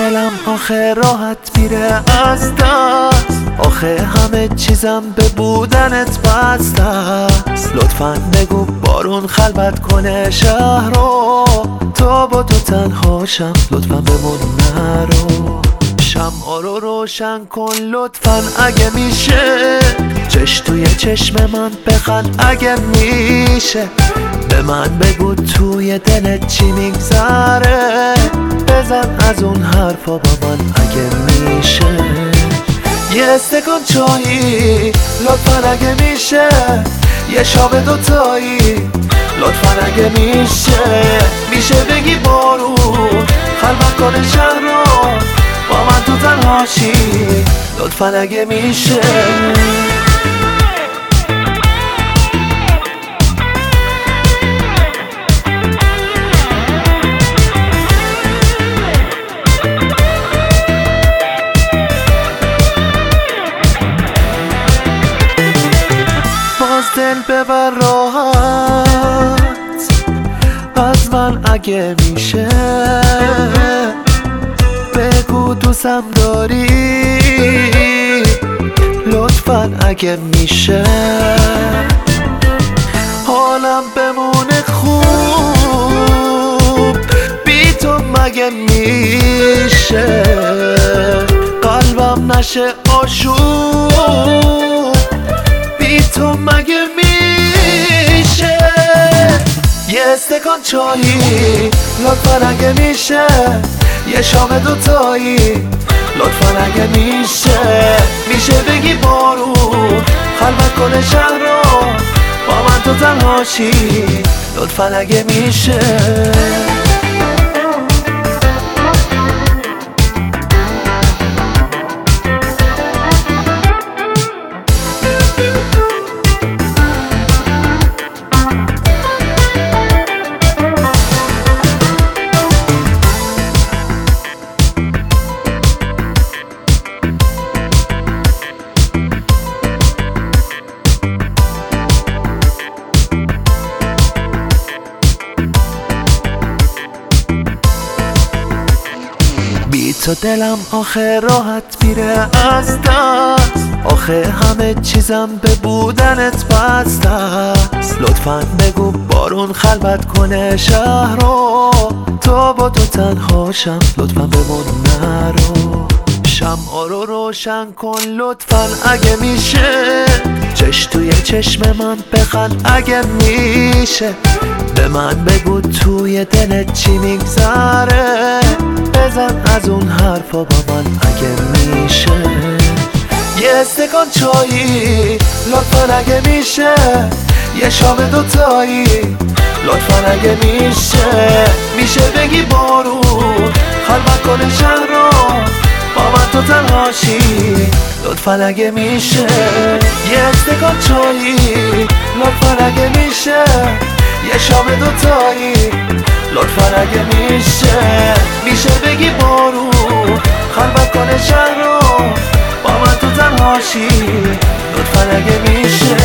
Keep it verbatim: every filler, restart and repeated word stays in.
دلم آخه راحت میره از دست، آخه همه چیزم به بودنت بسته است. لطفاً بگو بارون خلوت کنه شهر رو، تا با تو تنها شم لطفاً بمون نرو. شمعا رو روشن کن لطفاً اگه میشه، چش توی چشم من بخند اگه میشه. به من بگو توی دلت چی میگذره، بزن از اون حرفا با من اگه میشه. یه استکان چایی لطفاً اگه میشه، یه شاب دوتایی لطفاً اگه میشه. میشه بگی بارون خلوت کنه شهر رو، با من تو تنهاشی لطفاً اگه میشه. باز دل ببر راحت از من اگه میشه، بگو دوستم داری لطفاً اگه میشه. حالم بمونه خوب بی تو مگه میشه، قلبم نشه آشوب بی تو مگه میشه. یه استکان چایی لطفاً اگه میشه، یه شام دوتایی لطفاً اگه میشه. میشه بگی بارون خلوت کنه شهر رو، با من تو تنهاشی لطفاً اگه میشه. بی تو دلم آخه راحت میره از دست، آخه همه چیزم به بودنت بسته است. لطفاً بگو بارون خلوت کنه شهر رو، تا با تو تنها شم لطفاً بمون نرو. شمعا رو روشن کن لطفاً اگه میشه، چش توی چشم من بخند اگه میشه. به من بگو توی دلت چی میگذره، بزن از اون حرفا با من اگه میشه. یه استکان چایی لطفاً اگه میشه، یه شام دوتایی لطفاً اگه میشه. میشه بگی بارون خلوت کنه شهر رو، با من تو تنهاشی لطفاً اگه میشه. یه استکان چایی لطفاً اگه میشه، یه شام دوتایی لطفاً اگه میشه. میشه بگی بارون خلوت کنه شهر رو، با من تو تنهاشی لطفاً اگه میشه.